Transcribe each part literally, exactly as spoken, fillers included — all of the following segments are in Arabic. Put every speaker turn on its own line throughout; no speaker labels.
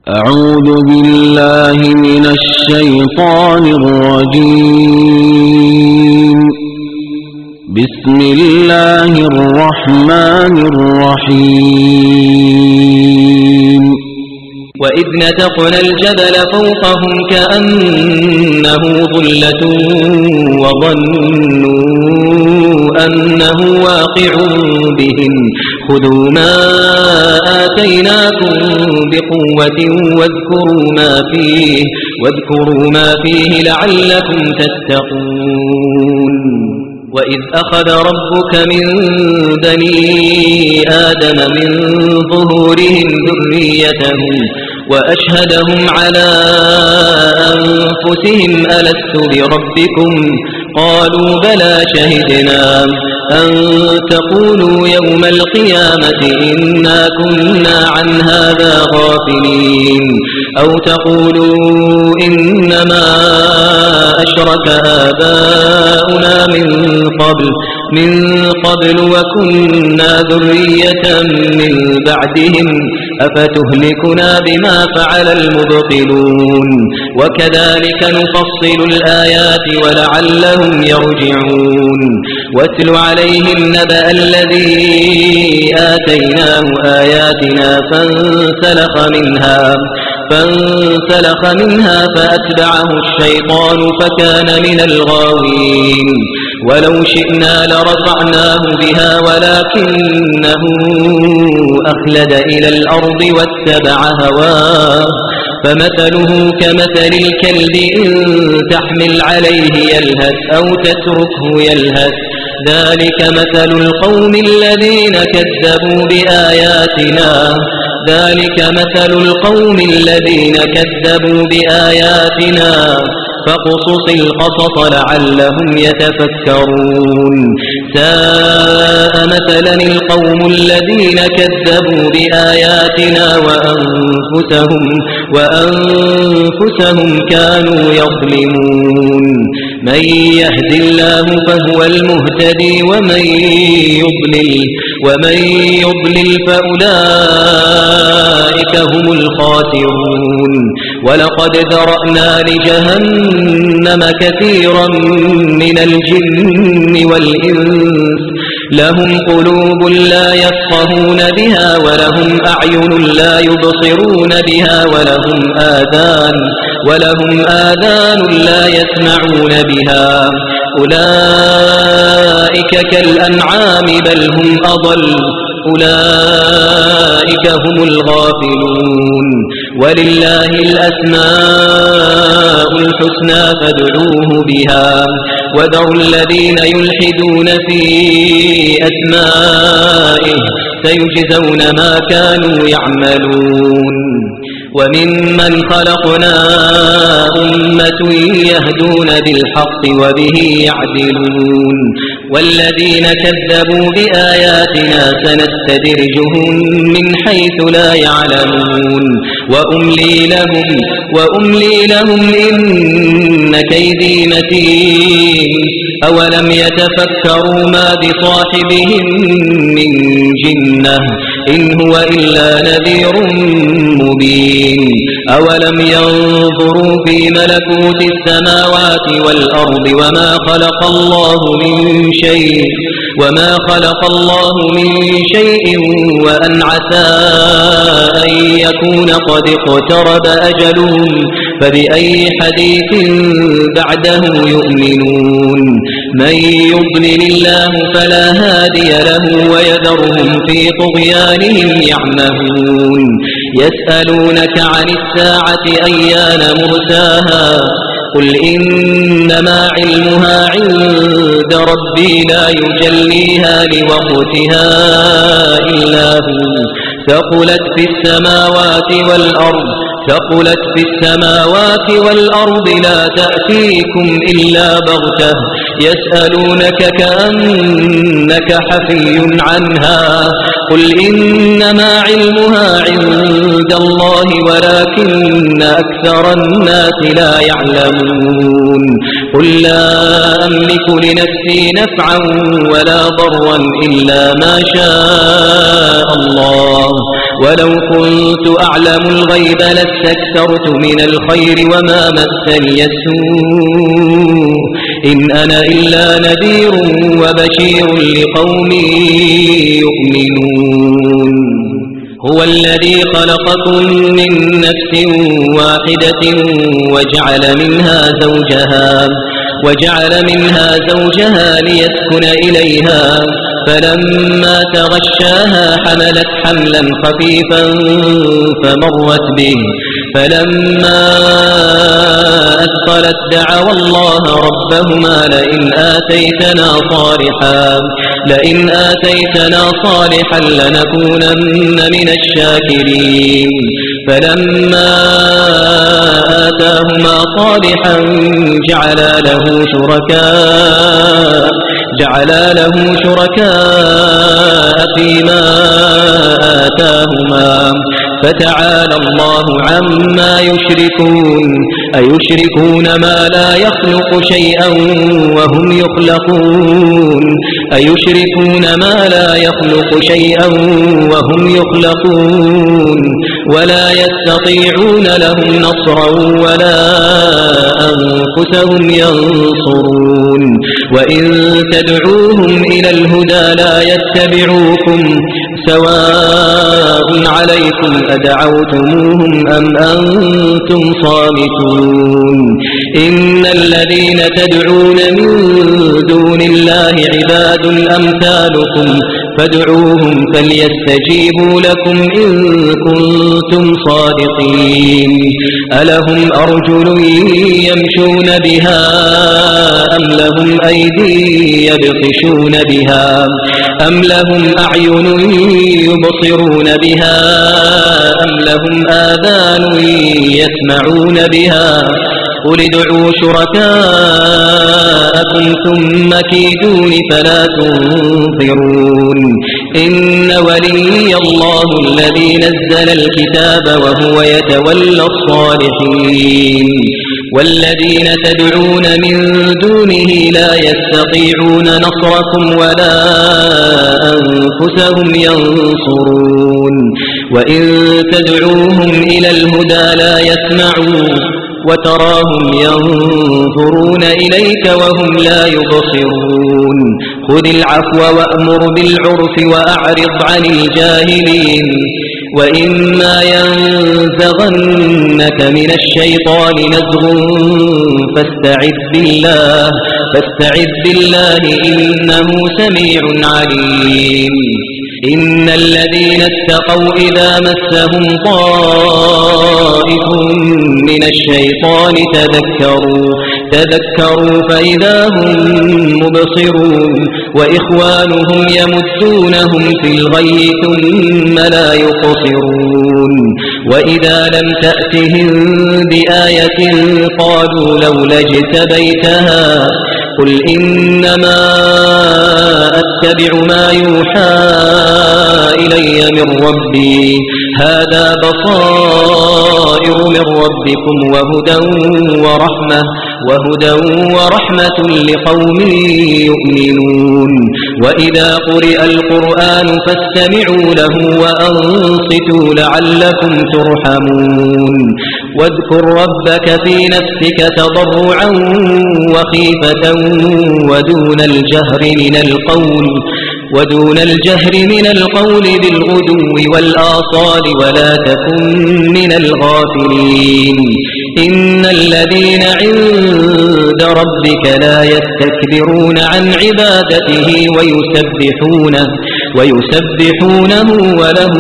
أعوذ بالله من الشيطان الرجيم. بسم الله الرحمن الرحيم.
وإذ نتقنا الجبل فوقهم كأنه ظلة وظنوا أنه واقع بهم خذوا ما آتيناكم بقوة واذكروا ما فيه واذكروا ما فيه لعلكم تتقون. وإذ أخذ ربك من بني آدم من ظهورهم ذريتهم وأشهدهم على أنفسهم ألست بربكم قالوا بلى شهدنا أن تقولوا يوم القيامة إنا كنا عن هذا غافلين أو تقولوا إنما أشرك آباؤنا من قبل من قبل وكنا ذرية من بعدهم أفتهلكنا بما فعل المبطلون وكذلك نفصل الآيات ولعلهم يرجعون. واتل عليهم نبأ الذي آتيناه آياتنا فانسلخ منها فانسلخ منها فأتبعه الشيطان فكان من الغاوين. ولو شئنا لرفعناه بها ولكنه أخلد إلى الأرض واتبع هواه فمثله كمثل الكلب إن تحمل عليه يلهث أو تتركه يلهث ذلك مثل القوم الذين كذبوا بآياتنا ذلك مثل القوم الذين كذبوا بآياتنا فاقصص القصص لعلهم يتفكرون. ساء مثلا القوم الذين كذبوا بآياتنا وأنفسهم وأنفسهم كانوا يظلمون. من يهد الله فهو المهتدي ومن يضلل ومن يضلل فأولئك هم الخاسرون. ولقد ذرأنا لجهنم كثيرا من الجن والإنس لهم قلوب لا يفقهون بها ولهم أعين لا يبصرون بها ولهم آذان ولهم آذان لا يسمعون بها أولئك كالأنعام بل هم أضل أولئك هم الغافلون. ولله الأسماء الحسنى فادعوه بها وذروا الذين يلحدون في أسمائه سيجزون ما كانوا يعملون. وممن خلقنا أمة يهدون بالحق وبه يعدلون. والذين كذبوا بآياتنا سنستدرجهم من حيث لا يعلمون وأملي لهم وأملي لهم إن كيدي متين. أولم يتفكروا ما بصاحبهم من جنة إن هو إلا نذير مبين. أولم ينظروا في ملكوت السماوات والأرض وما خلق الله من شيء وما خلق الله من شيء وأن عسى أن يكون قد اقترب أجلهم فبأي حديث بعده يؤمنون. من يضلل الله فلا هادي له ويذرهم في طغيانهم يعمهون. يسألونك عن الساعة أيان مرساها قل إنما علمها عند ربي لا يجليها لوقتها إلا هو ثقلت في السماوات والأرض ثقلت في السماوات والأرض لا تأتيكم إلا بغتة يسألونك كأنك حفي عنها قل إنما علمها عند الله ولكن أكثر الناس لا يعلمون قل لا أملك لنفسي نفعا ولا ضرا إلا ما شاء الله ولو كنت أعلم الغيب لاستكثرت من الخير وما مسني السوء إن أنا إلا نذير وبشير لقوم يؤمنون هو الذي خلقكم من نفس واحدة وجعل منها زوجها وجعل منها زوجها ليسكن إليها فلما تغشاها حملت حملا خفيفا فمرت به فلما أثقلت دعوا الله ربهما لئن آتيتنا صالحا لئن آتيتنا صالحا لنكونن من الشاكرين فلما آتاهما صالحا جعلا له شركاء جعلا له شركاء فيما آتاهما فتعالى الله عما يشركون أيشركون ما لا يخلق شيئا وهم يخلقون أيشركون ما لا يخلق شيئا وهم يخلقون ولا يستطيعون لهم نصرا ولا أنفسهم ينصرون وإن تدعوهم إلى الهدى لا يتبعوكم سواء عليكم أدعوتموهم أم أنتم صامتون إن الذين تدعون من دون الله عباد أمثالكم فادعوهم فليستجيبوا لكم إن كنتم صادقين ألهم أرجل يمشون بها أم لهم أيدي يبطشون بها أم لهم أعين يبصرون بها أم لهم آذان يسمعون بها قل ادعوا شركاءكم ثم كيدون فلا تنظرون إن ولي الله الذي نزل الكتاب وهو يتولى الصالحين والذين تدعون من دونه لا يستطيعون نصركم ولا أنفسهم ينصرون وإن تدعوهم إلى الهدى لا يسمعون وتراهم ينظرون إليك وهم لا يبصرون خذ العفو وأمر بالعرف وأعرض عن الجاهلين وإما ينزغنك من الشيطان نزغ فاستعذ بالله فاستعذ بالله إنه سميع عليم إن الذين اتقوا إذا مسهم طائف من الشيطان تذكروا تذكروا فإذا هم مبصرون وإخوانهم يمدونهم في الغي ثم لا يقصرون وإذا لم تأتهم بآية قالوا لولا اجتبيتها قل إنما أتبع ما يوحى إلي من ربي هذا بصائر من ربكم وهدى ورحمة وهدى ورحمة لقوم يؤمنون وإذا قرئ القرآن فاستمعوا له وأنصتوا لعلكم ترحمون واذكر ربك في نفسك تضرعا وخيفة ودون الجهر من القول ودون الجهر من القول بالغدو والآصال ولا تكن من الغافلين إن الذين عند ربك لا يستكبرون عن عبادته ويسبحونه ويسبحونه وله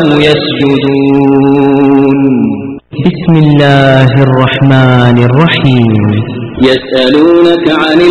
يسجدون
بسم الله الرحمن الرحيم
يسألونك عن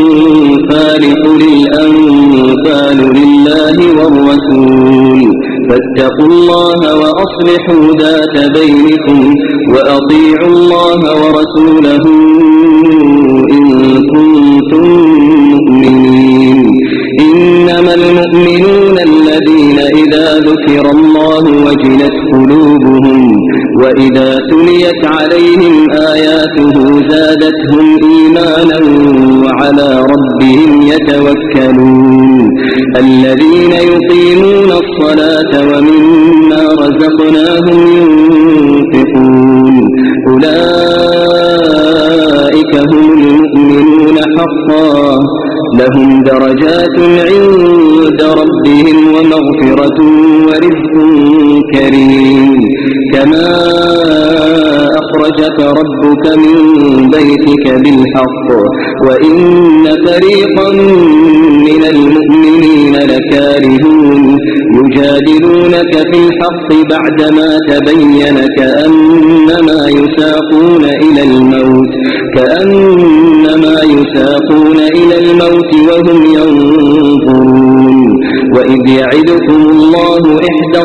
الأنفال قل الأنفال لله والرسول فاتقوا الله وأصلحوا ذات بينكم وأطيعوا الله ورسوله إن كنتم مؤمنين إنما المؤمنون الذين إذا ذكر الله وجلت قلوبهم وإذا تليت عليهم آياته زادتهم إيمانا وعلى ربهم يتوكلون الذين يقيمون الصلاة ومما رزقناهم ينفقون أولئك هم المؤمنون حقا لهم درجات عند ربهم ومغفرة ورزق كريم كما أخرجك ربك من بيتك بالحق وإن فريقا من المؤمنين لكارهون يجادلونك في الحق بعدما تبين كأنما يساقون إلى الموت كأنما يساقون إلى الموت وهم ينظرون وإذ يعدكم الله إحدى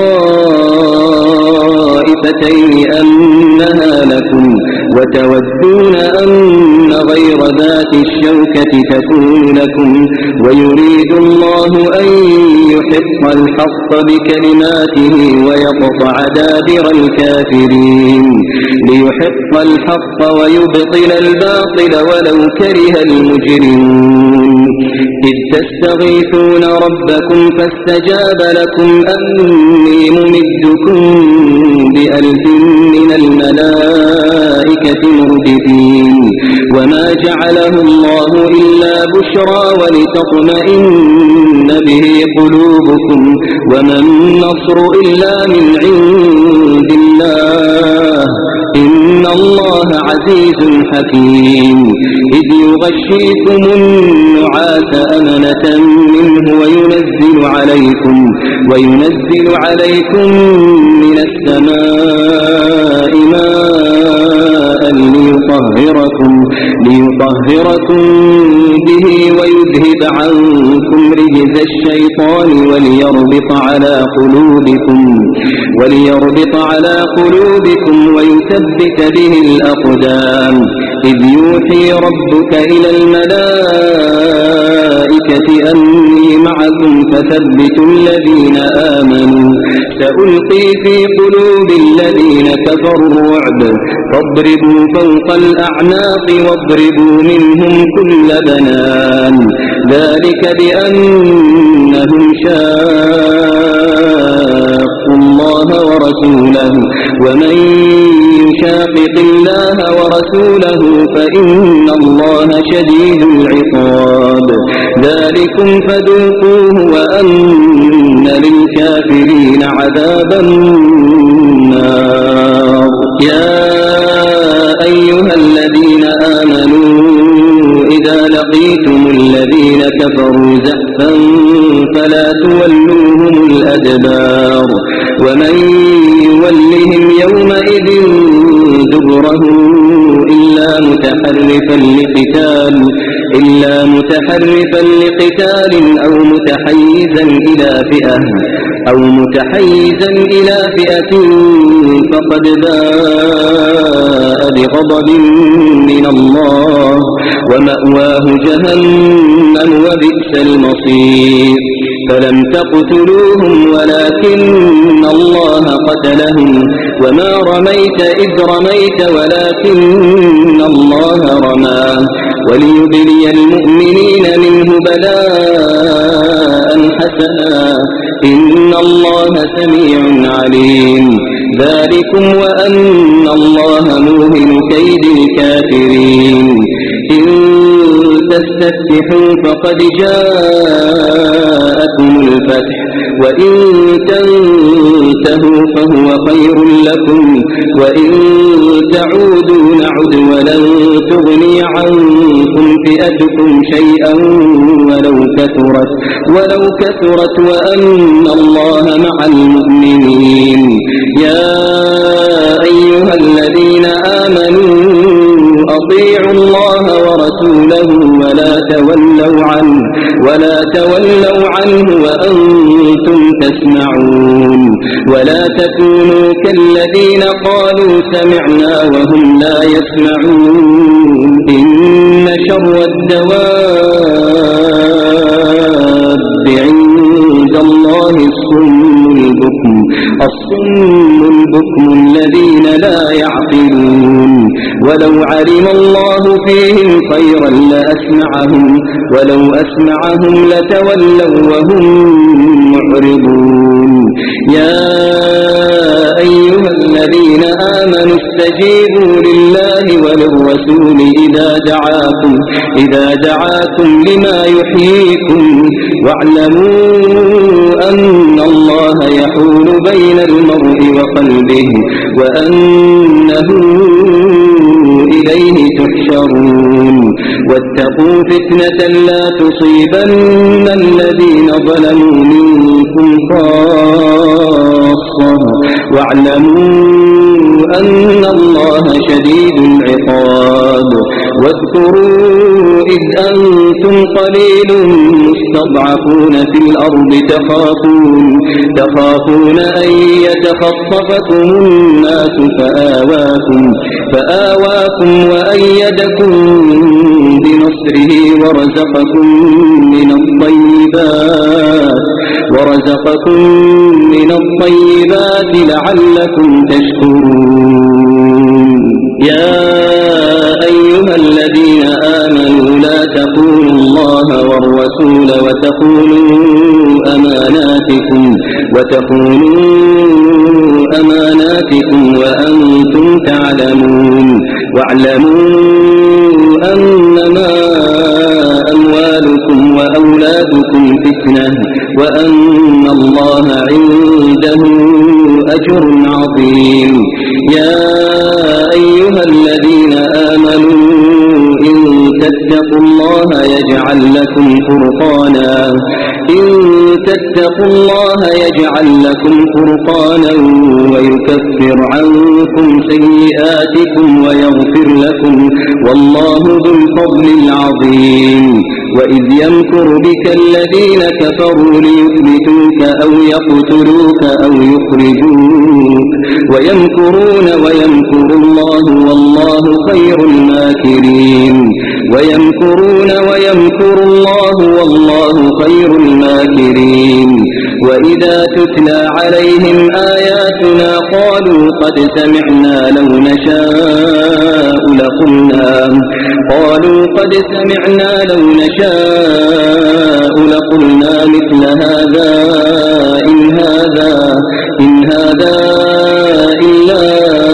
الطائفتين أنها لكم وتودون أن غير ذات الشوكة تكون لكم ويريد الله أن يحق الحق بكلماته ويقطع دابر الكافرين ليحق الحق ويبطل الباطل ولو كره المجرمون إذ تستغيثون ربكم فاستجاب لكم أني ممدكم بألف من الملائكة مردفين وما جعله الله إلا بشرى ولتطمئن به قلوبكم وما النصر إلا من عند الله إن الله عزيز حكيم إذ يغشيكم النعاس أمنة منه وينزل عليكم وينزل عليكم من السماء ماء ليطهركم ليطهركم به ويذهب عنكم رجز الشيطان وليربط على قلوبكم وليربط على قلوبكم ويثبت به الأقدام إذ يوحي ربك إلى الملائكة أني معكم فثبتوا الذين آمنوا سألقي في قلوب الذين كفروا الرعب فاضربوا فوق الأعناق واضربوا منهم كل بنان ذلك بأنهم شاقوا الله ورسوله ومن يشاقق الله ورسوله فإن الله شديد العقاب ذلكم فذوقوه وأن للكافرين عذاب النار يا أيها الذين آمنوا إذا لقيتم الذين كفروا زحفا فلا تولوهم الأدبار ومن يولهم يومئذ دبره إلا متحرفا لقتال إلا متحرفا لقتال أو متحيزا إلى فئة أو متحيزا إلى فئة فقد باء بغضب من الله ومأواه جهنم وبئس المصير فلم تقتلوهم ولكن الله قتلهم وما رميت إذ رميت ولكن الله رمى وليبلي المؤمنين منه بلاء حسنا إن الله سميع عليم ذلكم وأن الله موهن كيد الكافرين إن تستفتحوا فقد جاءكم الفتح وإن تنتهوا فهو خير لكم وإن تعودوا نعد ولن تغني عنكم فئتكم شيئا ولو كثرت ولو كثرت وأن الله مع المؤمنين يا أيها الذين آمنوا أطيعوا الله ورسوله ولا تولوا عنه ولا تولوا عنه وأنتم تسمعون ولا تكونوا كالذين قالوا سمعنا وهم لا يسمعون إن شر الدواب عند الله الصم البكم الصم البكم الذين لا يعقلون ولو علم الله فيهم خيرا لأسمعهم ولو أسمعهم لتولوا وهم معرضون يا أيها الذين آمنوا استجيبوا لله وللرسول إذا دعاكم إذا دعاكم لما يحييكم واعلموا أن الله يحول بين المرء وقلبه وأنه إليه تحشرون واتقوا فتنة لا تصيبن الذين ظلموا منكم خاصة واعلموا أن الله شديد العقاب واذكروا إذ أنتم قليل مستضعفون في الأرض تخافون تخافون أن يتخطفكم الناس فآواكم فآواكم وأيدكم بنصره ورزقكم من الطيبات ورزقكم من الطيبات لعلكم تشكرون يا أيها الذين آمنوا لا تخونوا الله والرسول وتخونوا أماناتكم وتخونوا أماناتكم وأنتم تعلمون واعلموا أنما أموالكم وأولادكم فتنة وأن الله عنده أجر عظيم يا أيها الذين آمنوا إن تتقوا الله يجعل لكم فرقانا إن تتقوا الله يجعل لكم فرقانا ويكفر عنكم سيئاتكم ويغفر لكم والله ذو الفضل العظيم وإذ يمكر بك الذين كفروا ليثبتوك أو يقتلوك أو يخرجوك ويمكرون ويمكر الله والله خير الماكرين ويمكرون ويمكر الله والله خير الماكرين وإذا تتلى عليهم آياتنا قالوا قد سمعنا لو نشاء لقلنا قالوا قد سمعنا لو نشاء لقلنا مثل هذا إن هذا إن هذا إلا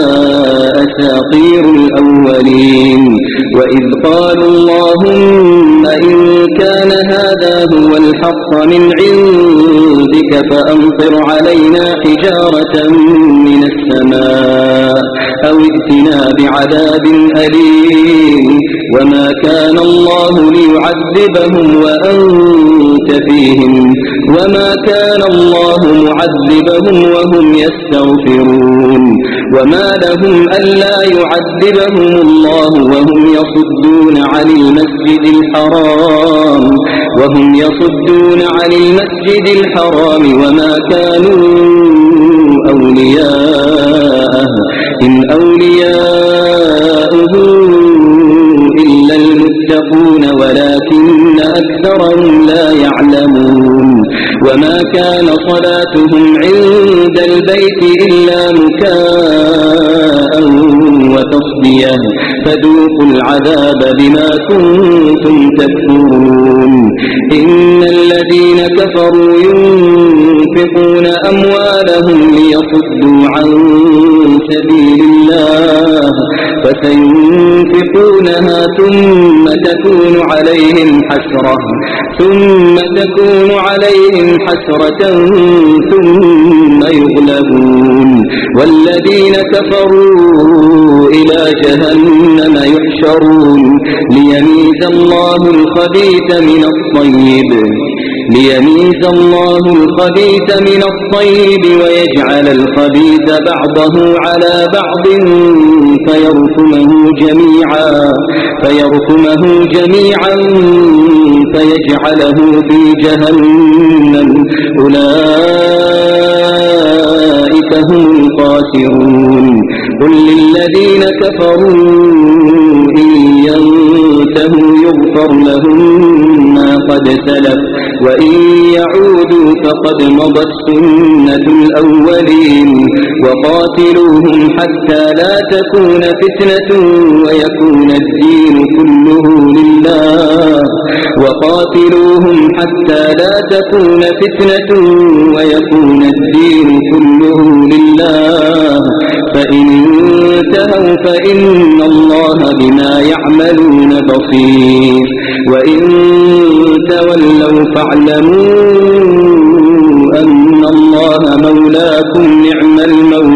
أساطير الأولين وإذ قالوا اللهم إن كان هذا هو الحق من عندك فأمطر علينا حجارة من السماء أو ائتنا بعذاب أليم وما كان الله ليعذبهم وأنت فيهم وما كان الله معذبهم وهم يستغفرون وما لهم ألا يعذبهم الله وهم يصدون عن المسجد الحرام وهم يصدون عن المسجد الحرام وما كانوا أولياءه إن أولياؤه إلا المتقون ولكن أكثرهم لا يعلمون وما كان صلاتهم عند البيت إلا مكاء وتصدية فذوقوا العذاب بما كنتم تكفرون إن الذين كفروا ينفقون أموالهم ليصدوا عن سبيل الله فسينفقونها ثم تكون عليهم حسرة ثم تكون عليهم حسرة ثم يغلبون والذين كفروا إلى جهنم يحشرون ليميز الله الخبيث من الطيب ليميز الله الخبيث من الطيب ويجعل الخبيث بعضه على بعض فيركمه جميعا فيركمه جميعا فيجعله في جهنم أولئك هم الخاسرون قل للذين كفروا إن ينتهوا يغفر لهم ما قد سلف وإن يعودوا فقد مضت سنة الأولين وقاتلوهم حتى لا تكون فتنة ويكون الدين كله لله وقاتلوهم حتى لا تكون فتنة ويكون الدين كله لله فإن انتهوا فإن الله بما يعملون بصير وإن تولوا فاعلموا أن الله مولاكم نعم المولى